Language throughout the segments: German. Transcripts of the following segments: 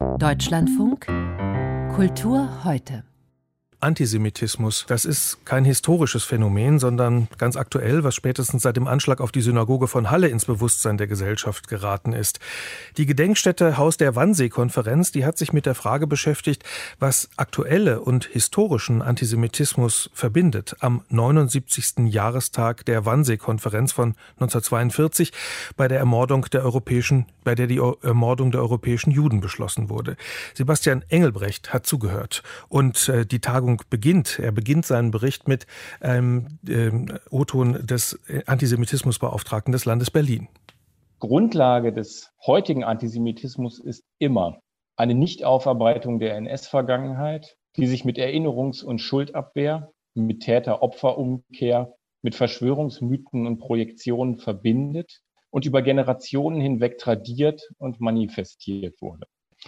Deutschlandfunk Kultur heute. Antisemitismus, das ist kein historisches Phänomen, sondern ganz aktuell, was spätestens seit dem Anschlag auf die Synagoge von Halle ins Bewusstsein der Gesellschaft geraten ist. Die Gedenkstätte Haus der Wannsee-Konferenz, die hat sich mit der Frage beschäftigt, was aktuelle und historischen Antisemitismus verbindet. Am 79. Jahrestag der Wannsee-Konferenz von 1942, bei der die Ermordung der europäischen Juden beschlossen wurde. Sebastian Engelbrecht hat zugehört und die Tagung beginnt. Er beginnt seinen Bericht mit einem O-Ton des Antisemitismusbeauftragten des Landes Berlin. Grundlage des heutigen Antisemitismus ist immer eine Nichtaufarbeitung der NS-Vergangenheit, die sich mit Erinnerungs- und Schuldabwehr, mit Täter-Opfer-Umkehr, mit Verschwörungsmythen und Projektionen verbindet und über Generationen hinweg tradiert und manifestiert wurde.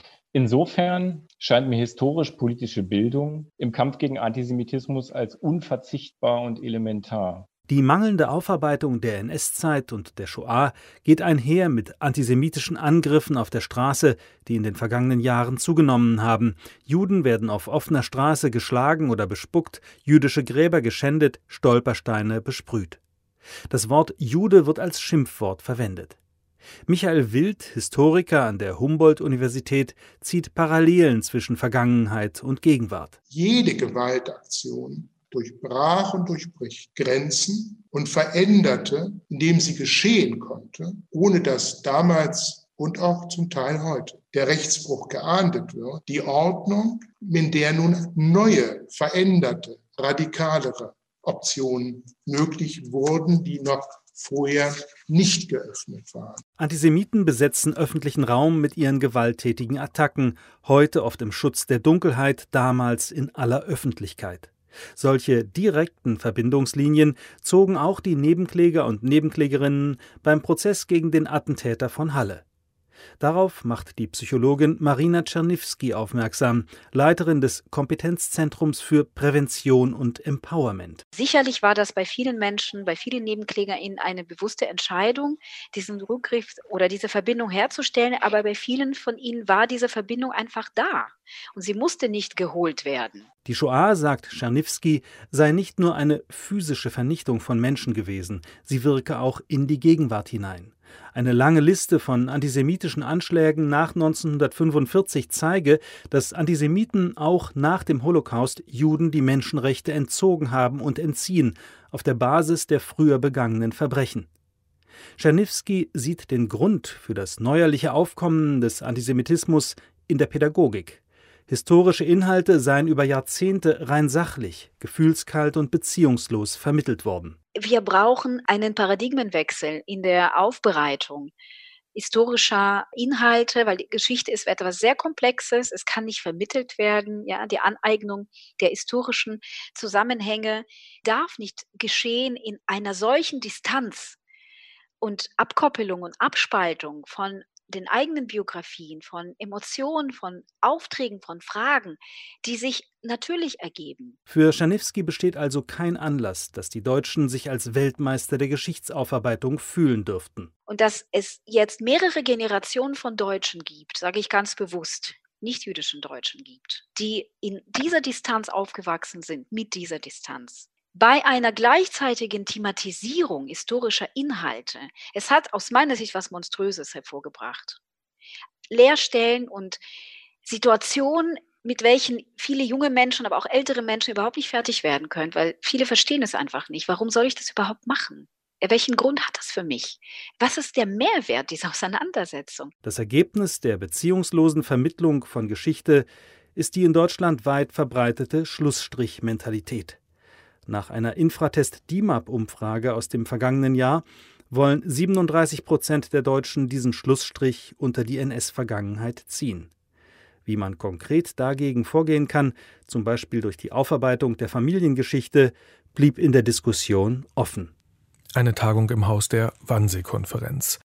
Insofern scheint mir historisch-politische Bildung im Kampf gegen Antisemitismus als unverzichtbar und elementar. Die mangelnde Aufarbeitung der NS-Zeit und der Shoah geht einher mit antisemitischen Angriffen auf der Straße, die in den vergangenen Jahren zugenommen haben. Juden werden auf offener Straße geschlagen oder bespuckt, jüdische Gräber geschändet, Stolpersteine besprüht. Das Wort Jude wird als Schimpfwort verwendet. Michael Wild, Historiker an der Humboldt-Universität, zieht Parallelen zwischen Vergangenheit und Gegenwart. Jede Gewaltaktion durchbrach und durchbricht Grenzen und veränderte, indem sie geschehen konnte, ohne dass damals und auch zum Teil heute der Rechtsbruch geahndet wird, die Ordnung, in der nun neue, veränderte, radikalere Optionen möglich wurden, die noch vorher nicht geöffnet waren. Antisemiten besetzen öffentlichen Raum mit ihren gewalttätigen Attacken, heute oft im Schutz der Dunkelheit, damals in aller Öffentlichkeit. Solche direkten Verbindungslinien zogen auch die Nebenkläger und Nebenklägerinnen beim Prozess gegen den Attentäter von Halle. Darauf macht die Psychologin Marina Czerniewski aufmerksam, Leiterin des Kompetenzzentrums für Prävention und Empowerment. Sicherlich war das bei vielen Menschen, bei vielen NebenklägerInnen eine bewusste Entscheidung, diesen Rückgriff oder diese Verbindung herzustellen, aber bei vielen von ihnen war diese Verbindung einfach da und sie musste nicht geholt werden. Die Shoah, sagt Czerniewski, sei nicht nur eine physische Vernichtung von Menschen gewesen, sie wirke auch in die Gegenwart hinein. Eine lange Liste von antisemitischen Anschlägen nach 1945 zeige, dass Antisemiten auch nach dem Holocaust Juden die Menschenrechte entzogen haben und entziehen, auf der Basis der früher begangenen Verbrechen. Czerniewski sieht den Grund für das neuerliche Aufkommen des Antisemitismus in der Pädagogik. Historische Inhalte seien über Jahrzehnte rein sachlich, gefühlskalt und beziehungslos vermittelt worden. Wir brauchen einen Paradigmenwechsel in der Aufbereitung historischer Inhalte, weil die Geschichte ist etwas sehr Komplexes, es kann nicht vermittelt werden, ja, die Aneignung der historischen Zusammenhänge darf nicht geschehen in einer solchen Distanz und Abkoppelung und Abspaltung von den eigenen Biografien, von Emotionen, von Aufträgen, von Fragen, die sich natürlich ergeben. Für Czerniewski besteht also kein Anlass, dass die Deutschen sich als Weltmeister der Geschichtsaufarbeitung fühlen dürften. Und dass es jetzt mehrere Generationen von Deutschen gibt, sage ich ganz bewusst, nicht-jüdischen Deutschen gibt, die in dieser Distanz aufgewachsen sind, mit dieser Distanz. Bei einer gleichzeitigen Thematisierung historischer Inhalte, es hat aus meiner Sicht was Monströses hervorgebracht. Leerstellen und Situationen, mit welchen viele junge Menschen, aber auch ältere Menschen überhaupt nicht fertig werden können, weil viele verstehen es einfach nicht. Warum soll ich das überhaupt machen? Welchen Grund hat das für mich? Was ist der Mehrwert dieser Auseinandersetzung? Das Ergebnis der beziehungslosen Vermittlung von Geschichte ist die in Deutschland weit verbreitete Schlussstrich-Mentalität. Nach einer Infratest-DIMAP-Umfrage aus dem vergangenen Jahr wollen 37% der Deutschen diesen Schlussstrich unter die NS-Vergangenheit ziehen. Wie man konkret dagegen vorgehen kann, zum Beispiel durch die Aufarbeitung der Familiengeschichte, blieb in der Diskussion offen. Eine Tagung im Haus der Wannsee-Konferenz.